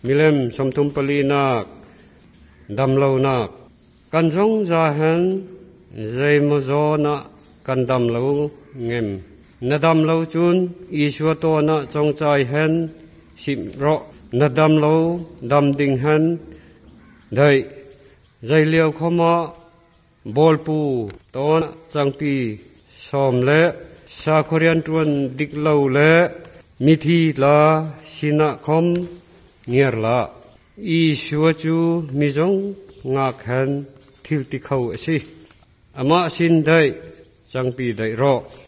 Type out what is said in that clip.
มิเลมสมทุมปลีนักดำเลานักกันจงจาหันใจมโจนะกันดำเลาเงมนาดำเลาจุนอิชัวตัวนะจงใจหันสิมรอนาดำเลาดำดิ่งหันได้ใจเลี้ยวเข้ามาบอลปูตัวนะจังปีสอมเละชาครียนตวนดิกเลาเละมิธีลาสินะคมเงียร์ละอิชัวจูมิจงงักหันทิลติเขาสิอามาสินได้จังปีได้รอ